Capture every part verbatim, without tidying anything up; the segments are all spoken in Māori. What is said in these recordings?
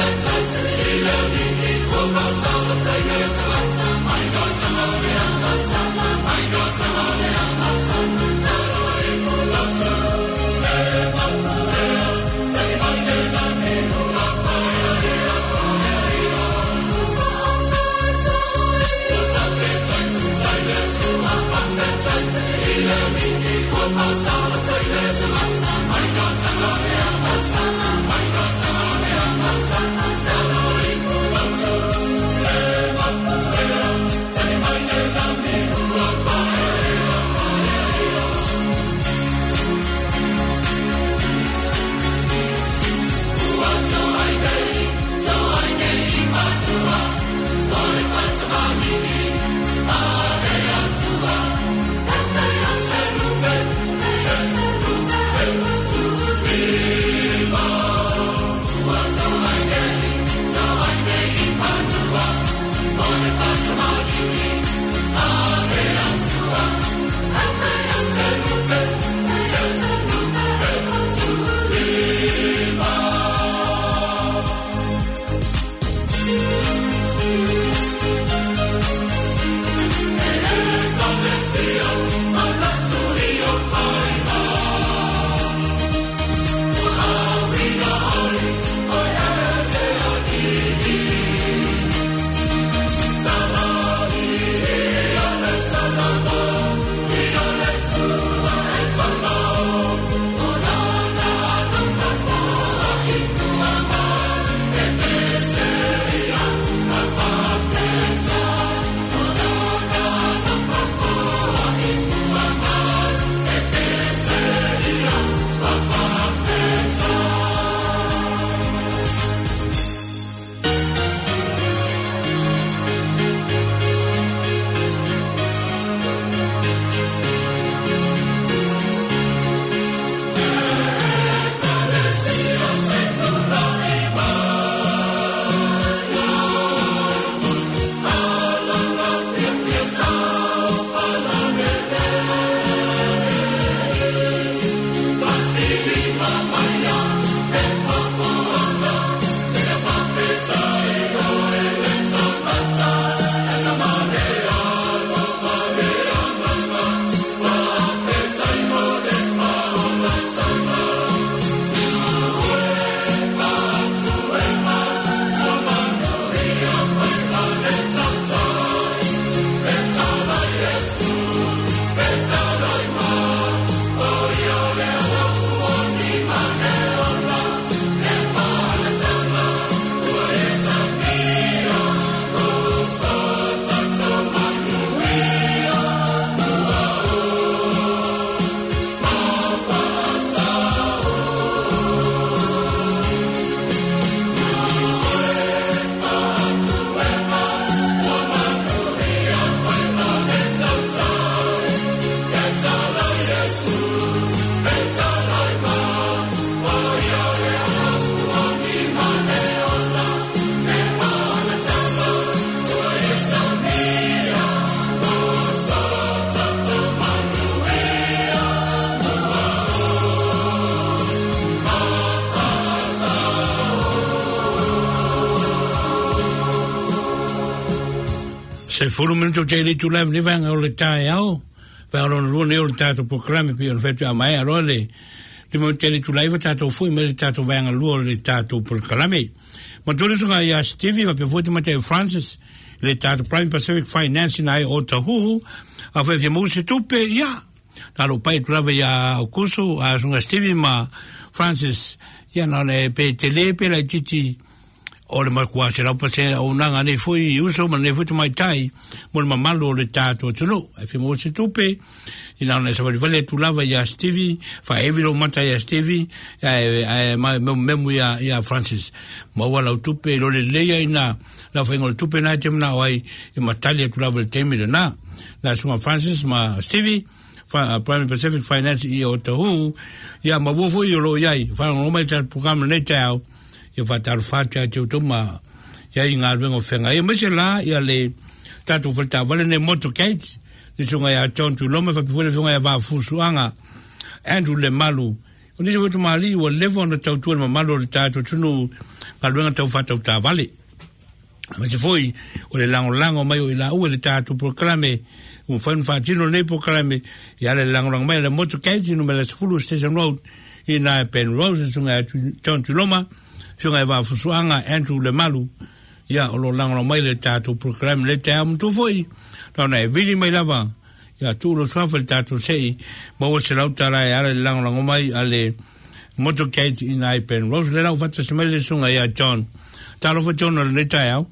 Se fulu minuto te le tu live living o le tai au. Va ro no ne o tato proclame pi on fetu a mai a role. Le mo te le tu live tato fu me le tato va nga lu le tato proclame. Ma tu le so ya Stevie va pe foto Mateo Francis le tato Prime Pacific Finance na o tahu a fe fe mo se tupe ya. Na lo pai tu lava ya o kuso a sunga Stevie ma Francis ya no le pe tele pe la titi o le makua se raupa se o nanga ne fui uso ma ne fui mai tai mo le mamalo le tato tunu e fi mo se tupe ina ne sa vale tu lava ya Stevie fa evilo mata ya Stevie e ma memu ya ya Francis ma wala tupe lo le leia ina la fa ngol tupe na temna wai e matalia tu lava le temira na na sunga Francis ma Stevie fa Prime Pacific Finance i o tahu ya ma wo foi lo yai fa no mai ta programa ne tau ia fatar fatia te utuma ia inga vengo fenga ia mese la ia le tatu falta vale ne motorcade ni sunga ia tontu loma fa pifole funga ia va fusuanga Andrew le malu o ni se foto mali o levo na tau tu ma malo le tato tunu pa luenga tau fatau ta vale ma se foi o le lango lango mai o ila u le tato proclame un fan fatino ne proclame ya le lango lango mai le moto kaiti no me le fulu station road ina Penrose sunga John Tuloma sunga va fusuanga Andrew le malu ya o lo lango mai le tato proclame le tam tu foi dona e vili mai lava ya tu lo swafa le tato sei mo o se lautara ya le lango lango mai ale moto kaiti ina Penrose le lau fata semele sunga ya John talo fa John le tayao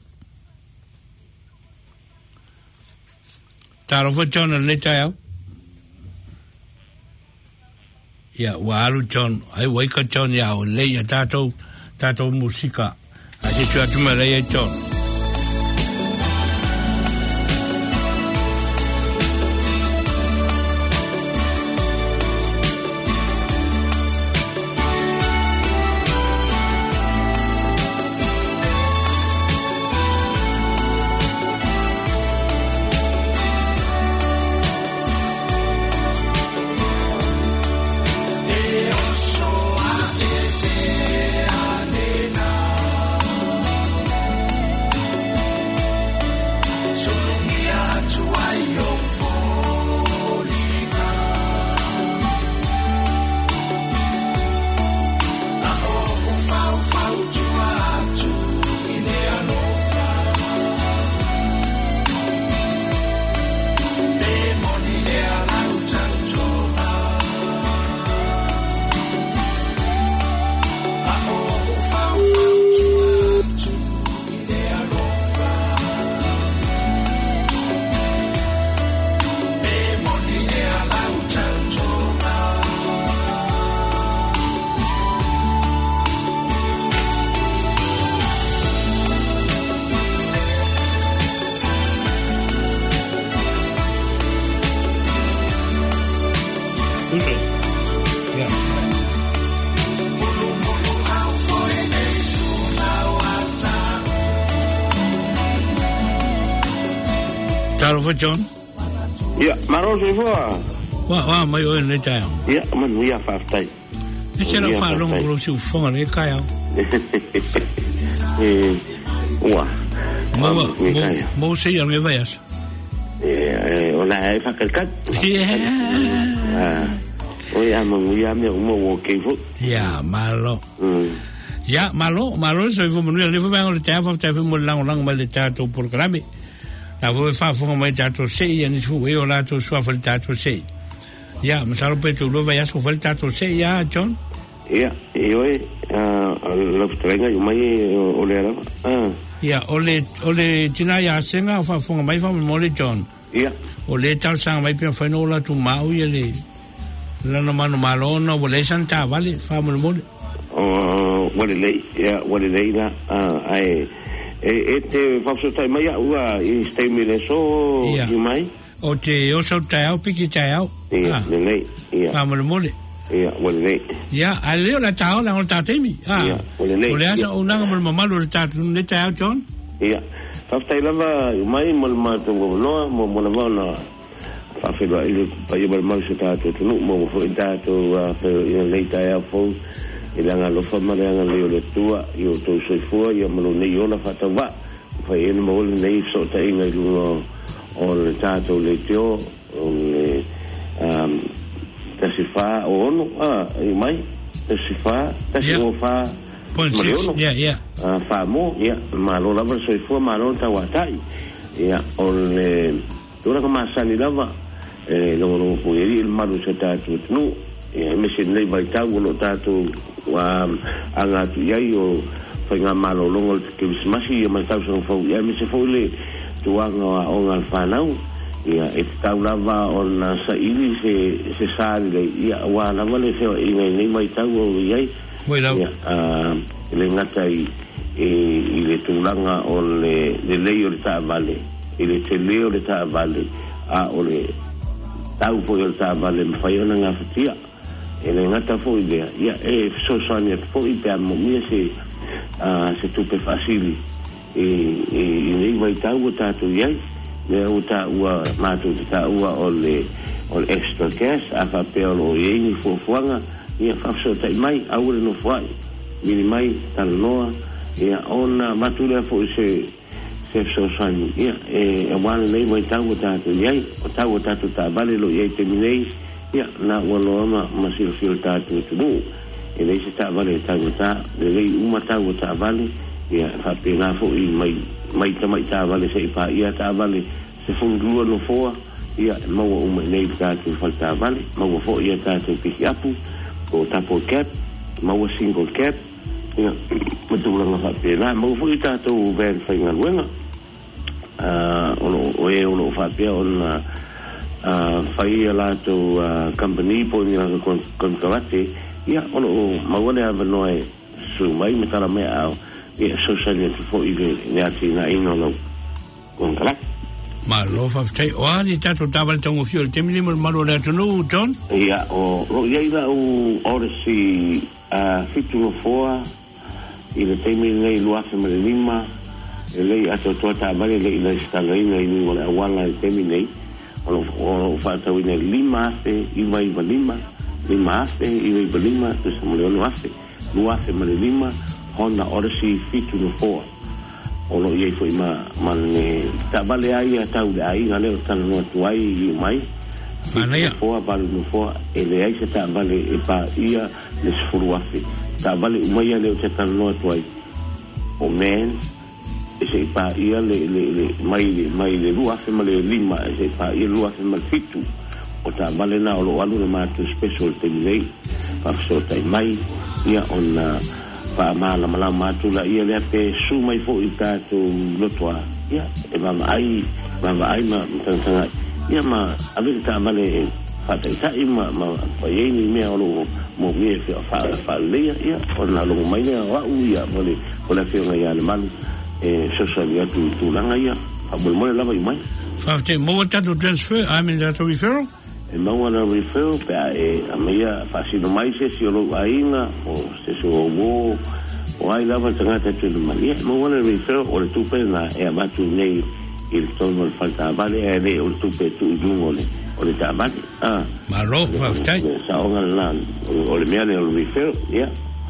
talo fa John le tayao ya walu John ai waika John ya o le ya tato tato musika ati tu atu mele ya John John ya maro se foi wa wa mai o le tai ya man ya fa tai e se no fa long pro su fon le kai eh wa mo mo se ya me vayas eh ona e fa calcat ah o ya mo ya me mo ke fu ya malo ya malo malo so fu mo le fu ba le tai fa tai fu mo lang lang ma le tai to programme la voi fa fu mai tato sei e ni fu io la to sua fal tato sei ya ma salo pe tu lo vai a su fal tato sei ya John ya io e lo trenga io mai o le era ah ya ole ole tina ya senga fa fu mai fa mo le John ya ole tal sang mai pe fa no la tu mau ye le la no mano malona o le santa vale fa mo mo o o le ya o le la ai e te faso tai mai ua i stay me le so i mai o te o so tai au piki tai au ah nei ia vamos mole ia wole nei ia ale la tao la o tatemi ah wole nei o le asa o nanga mo mama lo tatu ne tai au John ia fa tai lava mai mo ma to no mo mo na na fa fe lo ile pa yo mal se tatu no mo fo tatu fa le tai au fo ilanga lo fa mare nga le le tua io to so fu io me lo nei ona fata va fa ene mo le nei so ta inga lu o le tato le tio o le um ta si fa o no ah i mai ta si fa ta si o fa ya ya ah fa mo ya ma lo la so fu ma lo ta wa tai ya o le ora come sani lava e lo lo fu il malu se tato no e me se nei vai ta lo tato wa anga tu ia o foi nga malo longo que smasi e mal tau so fo ia me se fo le tu anga o ngal fanau ia e tau lava on sa ili se se sale ia wa la vale se i nei mai tau o ia ia a le ngata i e le tulanga o le le leo le ta vale e le te leo le ta vale a o le tau fo le ta vale me fai ona nga fatia e le ngata fo idea ia e so so ne fo idea mo mi se a se tupe facili e e nei vai tau ta tu ia le uta ua matu ta ua o le o le extra cash a fa pe o ye ni fo fuanga ia whakso tai mai aure no whai mini mai talanoa ia ona matule fo se se so sani ia e wana nei mai tau tatu iai o tau tatu ta vale lo iai terminei ia na walo ma masil fil tatu tu e lei se ta vale tau ta le lei uma tau ta vale ia fa pena fo i mai mai ta mai ta vale se pa ia ta vale se fundu no foa ia mau uma nei tatu falta vale mau fo ia tatu piapu o tapo cap mau single cap ia betul lah fa pena mau fo i tatu ben fa ngalwenga uh ono oe ono fa pe on uh fai la to company po ni con con cavate ia ono maone avnoe su mai metara me au ia social fo i ne ati na ino no con cala ma lo fa stai o ali tato taval tongo fio il temini mal malo da no John ia o o ia ila o ora si a fitu foa ile temini nei luafe me lima lei ato tota vale lei la stalaina i wala wala temini o o fa ta wina lima se i mai lima lima se i mai lima to se mo no afe no afe me lima Honda Odyssey fitu no four o lo ia foi ma mane ta vale ai ata u ai ngale tan no tuai i mai mana ia four vale no four e le ai se ta vale e pa ia le sfuru afe ta vale u mai le se tan no tuai o men se pa ia le le le mai le mai le lua fe male lima se pa ia lua fe mal fitu o ta vale na o lo alu na ma tu special temilei pa so tai mai ia ona pa mala mala ma tu la ia le pe su mai fo i ta tu lotoa ia e va ai va ai ma tanga ia ma ave ta vale fa ta ta ma ma pa ye ni me o lo mo me fe fa fa le ia ona lo mai ne wa u ia vale o la fe nga ia le malu e social ya tu tu langa ia a bol mo la vai mai fa te mo tato transfer I mean that referral e mo wana referral pe e a meia fa si no mai se si lo ainga o se so wo o ai lava tanga te tu mai mo wana referral o le tu pe na e ma tu nei il tono falta vale e le o tu pe tu jungo le o le ta vale ah ma ro fa te sa o ngal o le mea le referral ia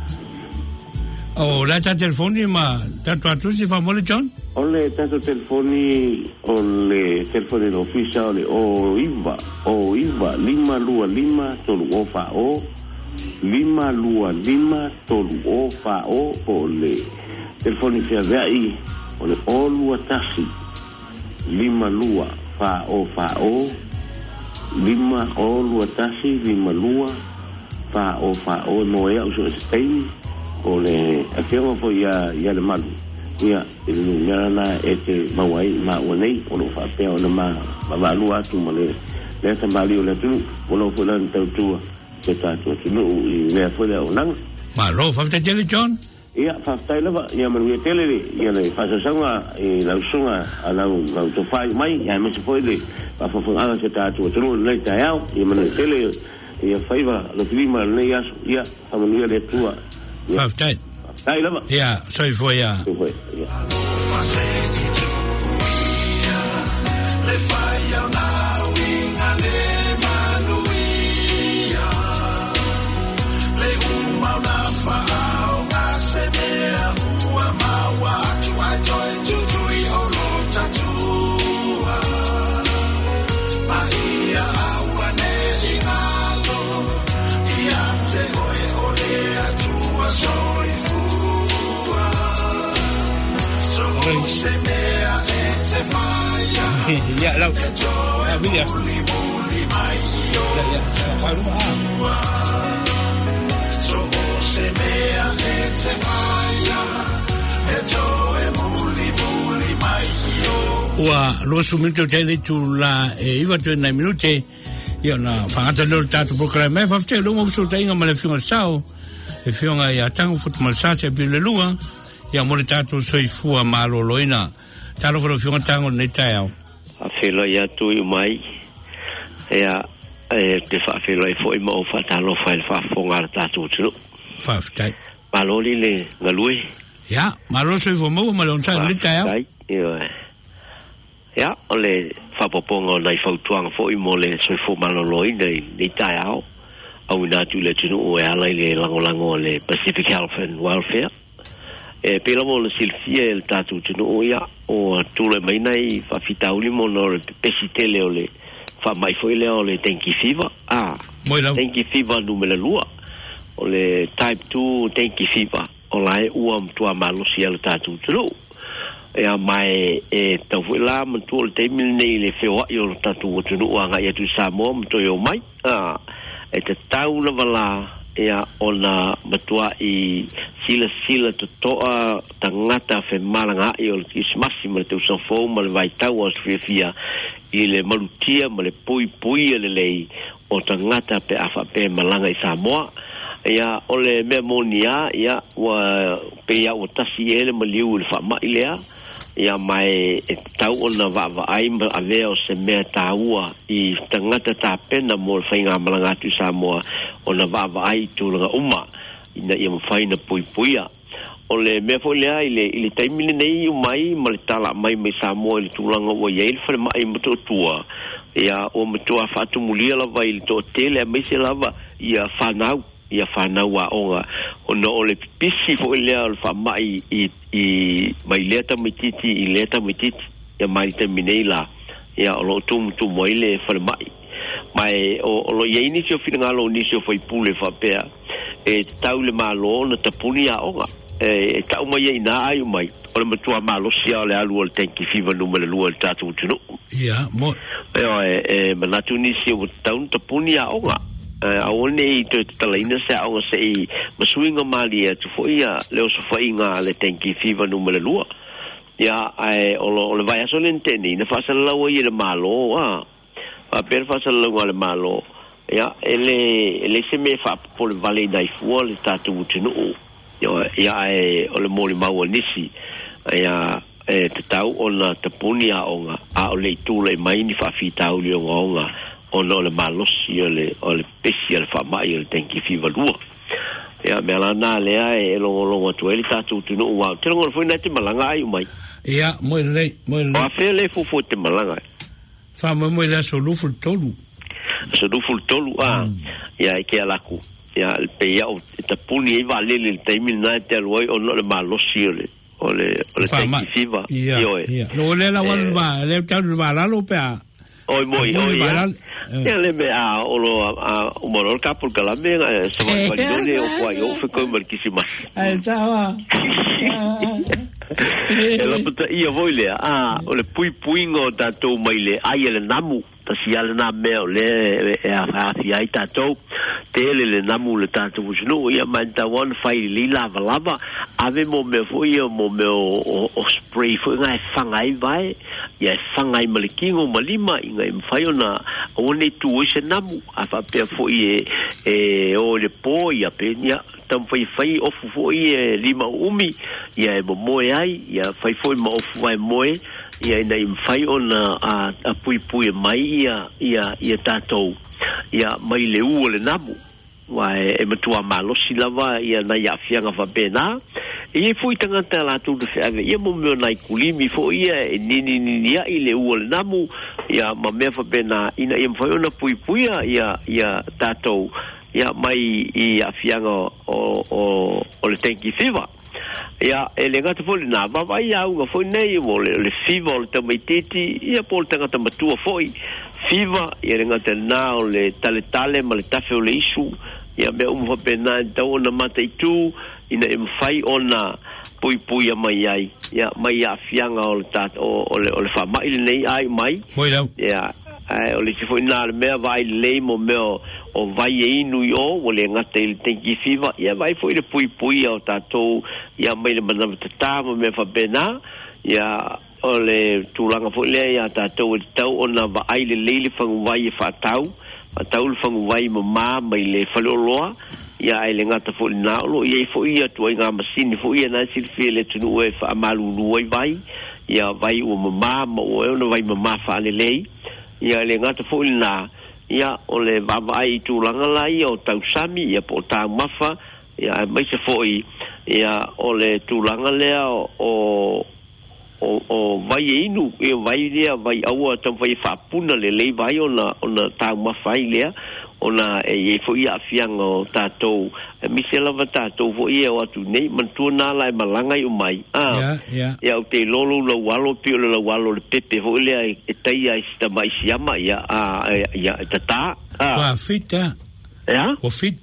o la ta telefoni ma tanto a tu si fa mole John ole tanto telefoni ole telefoni no ufisa ole o iva o iva lima lua lima tolu o fa o lima lua lima tolu o fa o ole telefoni fia vei ole o lua tasi lima lua fa o fa o lima o lua tasi lima lua fa o fa o no e uso stay ole akema fo ya ya le malu ia ele na ete mawai ma wonei ono fa pe ona ma ma lu atu male le ta mali ole tu ono fo lan tau tu te ta tu no i le fo le ona ma lo fa te tele John ia fa tai lava ia ma le tele ia le fa sa sanga e la sunga ala la to fai mai ia me se foi le fa fa ala se ta tu tu le ta ia ia ma le tele ia faiva lo clima le ia ia fa ma le tua fa tai tai lava ia so foi ia foi ia le fai una winga le manuia le uma una fa una semea uma mawa tua joy tu tu i olo tatua maia awane ingalo ia te oe ole atua soi fua so se mea e te faia ya la ya mira ya ya so se mea e te faia e joe muli muli mai io wa lo sumito tele tu la e iva tu na minute io na fangata lo tato programma fa te lo mo su tenga ma le fino sao e fino ya tango fut mal sa se bi le lua ya mo le tato soi fu a malo loina talo fo fino tango ne tao a felo ya tu i mai ya e te fa felo i fo i mo fa talo fa il fa fonga tato tu fa tai malo li le ngalui ya malo soi fo mo ma lo sa ne tao ya ole fa popongo nei fo tuang fo i mo le soi fo malo loina ni tao au na tu le tunu o ala le lango lango le Pacific Health and Welfare e pela mo le silfia el tatu tunu o ia o tu le mai nei fa fitauli mo no le pesitele o le fa mai foi le o le dengue fever ah dengue fever numero lua o le type two dengue fever o lai uam tua malusi el tatu tunu e mai e tau la mo tu le temil nei le feo yo tatu tunu anga ia tu sa mo to yo mai ah e te tau na wala ea ona matua i sila sila to toa tangata fe malanga i o kismasi ma le tau sanfou ma le vaitau o sfia i le malutia ma le pui pui le lei o tangata pe afa pe malanga i Samoa ea o le memonia ia wa pe ia o tasi ele ma liu le whama i lea ia mai e tau ona va va ai ma avea o se mea taua i tangata ta pena mo le whainga malanga tu Samoa ona va va ai tu langa uma ina ia mawhaina pui puia o le mea fo lea i le, le taimile nei u mai ma le tala mai mai Samoa i le tūlanga o ia i le whare mai mato tua ia o matua whatu mulia lava i le to tele a meise lava ia whanau ia whanau a onga ona o le pisi fo lea o le whamai i i mai leta mititi i leta mititi ia mai te minei la ia o lo tumu tumu ai le whare mai mai o, o lo ia inisi o whina ngalo inisi o whai pule whapea e tau le malo na tapuni a onga e, e tau mai ai na ai mai o le matua malo sia o le alu o le tenki fiva numele lua le tatu utunu ia mo e o e, e manatu nisi o tau na tapuni a onga a one i te talaina se a onga se i masuinga mali e tu fo ia leo so whainga le tenki fiva numele lua ia e, o, lo, o le vai aso lenteni na whasala laua i le malo a a per whasala laua le malo ia ele ele se me fa po le vale dai fu le tatu utunu ia ia e o le moli mau nisi ia e te tau ona te puni a onga a o le tu le mai ni fa fitau le onga ona le malosi o le o le pesi le fa mai le tenki fiva lua ia me la na le ai lo lo tu ele tatu utunu wa te lo foi na te malanga ai mai ia mo le mo le a fe le fu fu te malanga fa mo mo le so lu fu tolu so du fu tolu a ia ke ala ku ia el peia o te puni i vale le taimi na te aloi o no le malosi o le o le o le tenki fiva ia ia lo le la wa va le tau va la lo pe oi moi oi ia le me a o lo a o mo lo capo kala me se va va dole o qua io fe come marchissima eh ciao e la puta ia voile a o le pui puingo tatou mai le ai le namu tasi ale na meo le e a fi ai tatou tele le namu le tatou no ia manta one fai li lava lava ave mo me foi mo me o, o spray foi ngai fangai vai ia fangai malikingo malima ingai fai ona one tu se namu a fa pe foi e, e o le po ia penia tam fai fai o foi e lima umi ia mo moe ai ia fai foi mo foi moe ia nei fai ona a, a pui pui mai ia ia ia tatou ia mai le u le namu wa e matua malosi lava ia na ia fianga fa pena e foi tangata la tu de fa ia mo me nai kulimi fo ia e ni ni ni ia i le u le namu ia ma me fa pena ina ia fai ona pui pui ia ia tatou ia mai ia fianga o o o le tenki fiva ia ele gata foi na va vai au foi nei o le, le fiva o te maititi ia por tanga te matua foi fiva ia ngata na o le tale tale ma le tafe o le isu ia me um va pena tau na matai tu ina im fai ona pui pui mai ai ia mai a fianga o le tat o o le o le fa mai nei ai mai ia ai o le si foi na me vai le mo me o vai e inu o o le ngata il tenki fiva ia vai foi le pui pui o tatou ia mai le mana tata mo me fa bena ia o le tulanga foi le ia tatou tau ona va ai le le fangu vai fa tau fa tau le fangu vai mo ma mai le faloloa ia ai le ngata foi na lo ia foi ia tu nga masini foi ia na silfi le tunu e fa malu lu vai ia vai o ma mo o no vai ma fa le lei ia le ngata foi na ia o le vavai tūlanga lai o tausami ia po tā mafa ia mai se foi ia o le tūlanga lea o o o vai inu ia vai lea vai aua tam vai whapuna le lei vai o na o na tā mafa i lea ona e fo ia fianga tatou mi se lava tatou fo ia o atu nei man tu na lai malanga i mai ah ya ya o te lolo lo walo pio lo walo le pepe fo le e tai ai sta mai siama ya a ya tata ah fita ya o fit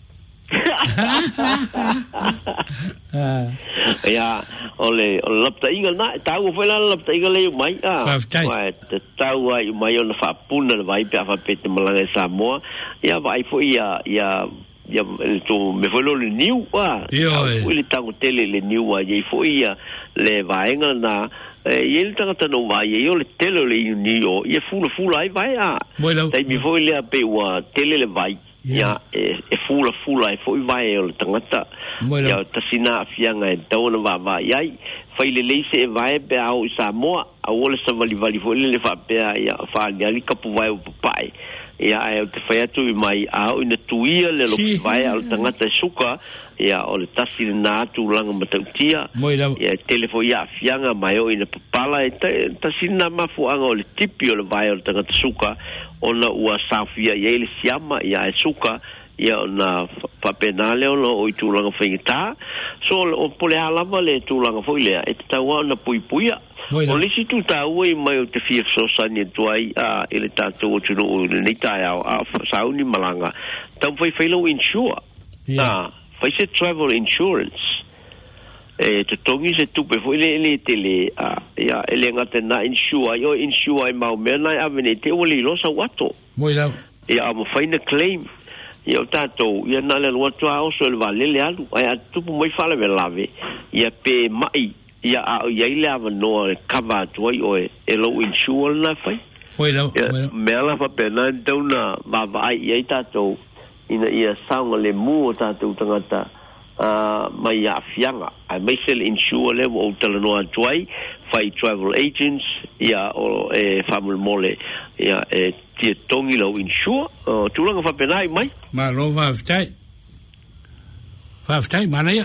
ya ole o lapta inga na tau foi la lapta inga le mai ah vai tau ai mai ona fa puna vai pe fa pete malanga Samoa ya vai foi ya ya ya to me foi lo niu ah ele tau tele le niu ah e foi ya le vaenga na e ele tanga tano vai e ole tele le niu e fula fula ai vai ah dai mi foi le pe wa tele le vai ya e fula fula e foi vai o tangata ya tasina fianga e tona va va ai fai le le se vai pe au Samoa a ole sa vali vali foi le fa pe ya fa gali kapu vai o pai ya e te fai atu mai au ina tuia le lo vai al tangata suka ya ole tasina tu langa matautia ya telefo ya fianga mai o ina pala e tasina mafu anga ole tipi ole vai o tangata suka ona ua safia ia ele siama ia e suka ia ona papenale ona o i tūlanga whaingita so o pole alama le tūlanga whailea e te taua ona puipuia o lisi tu taua i mai o te fia sosani tuai a ele tātou o tunu o nei tai au a sauni malanga tau whai whailo insure na whai se travel insurance e te tongi se tupe foi le le tele a ya ele ngate na insure yo insure mau mena avene te oli lo sa wato moi la ya mo faina claim ya tato ya na le wato a so le vale le alu ya tupu moi fala ve lave ya pe mai ya ya ile ava no cover to o e lo insure na fai moi la me ala fa pena dona va vai ya tato ina ia saunga le mu tato tangata Uh, mai a fianga ai mai sel insure le o tala no atuai fai travel agents ia o e famul mole ia e tie tongi lo insure uh, tulanga fa penai mai ma lo va ftai fa ftai mana ia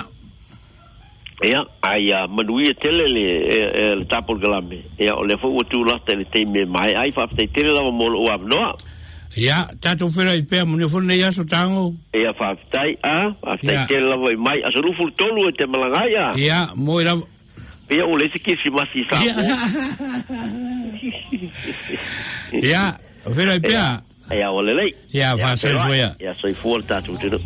ia ai a manui tele le e tapol galame ia o le fo o tu la tele te me mai ai fa ftai tele la mo o avno ya tato fera i pe mo ne fo ne ya so tango ia fa ftai a fa ftai tele la mai a so lu ful tolu te malanga ia ia mo ira ia o le se ki si masi sa ia fera i pe ia o le lei ia fa se fo ia ia so i fu tato tu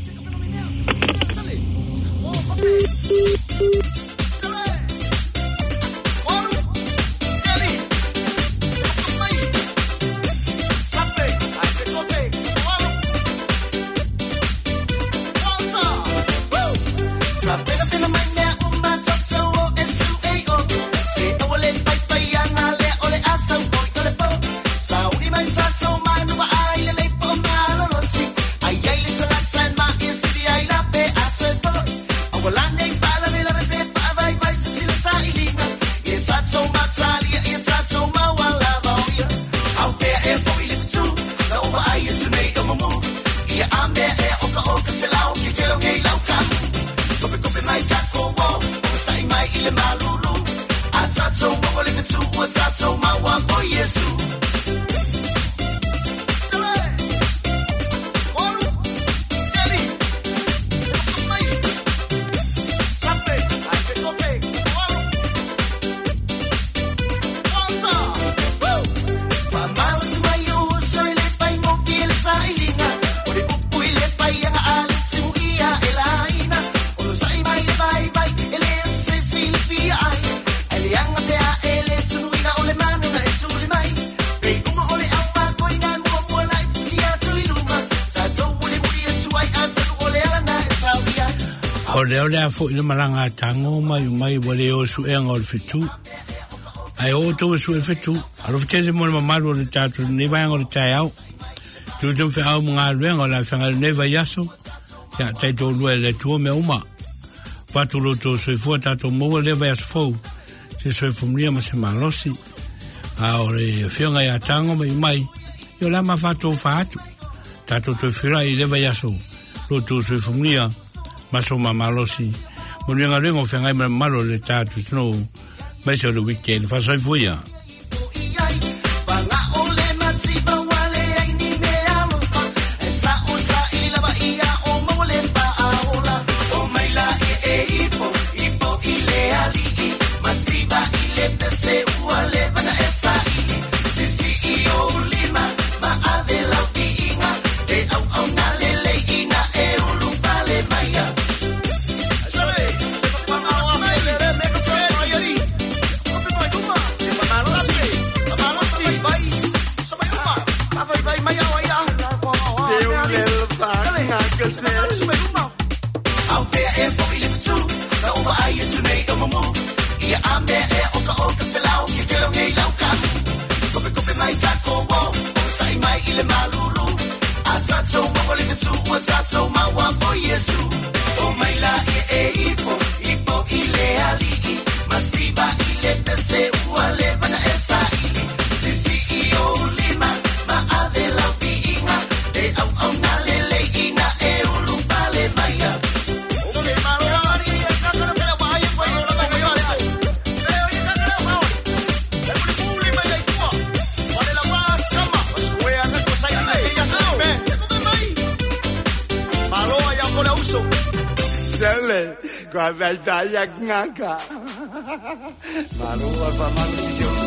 leo lea fo ina malanga tango mai mai wale o su e ngol fitu ai o to su e fitu alo fitese mo ma malo le tatu ni vai ngol tai au tu tu fe au mga luengo la fanga ne vai yaso ya tai to lu le tu me uma patu lo to su fo tatu mo le vai fo se su fo mia ma se malosi a ore fionga ya tango mai mai yo la ma fatu fatu tatu to fira i le vai yaso lo to su fo mia maso mamalosi mo lenga lengo fenga malo le tatu no mai so le weekend fa so fuia kwa dai dai ngaka. Malu apa malu si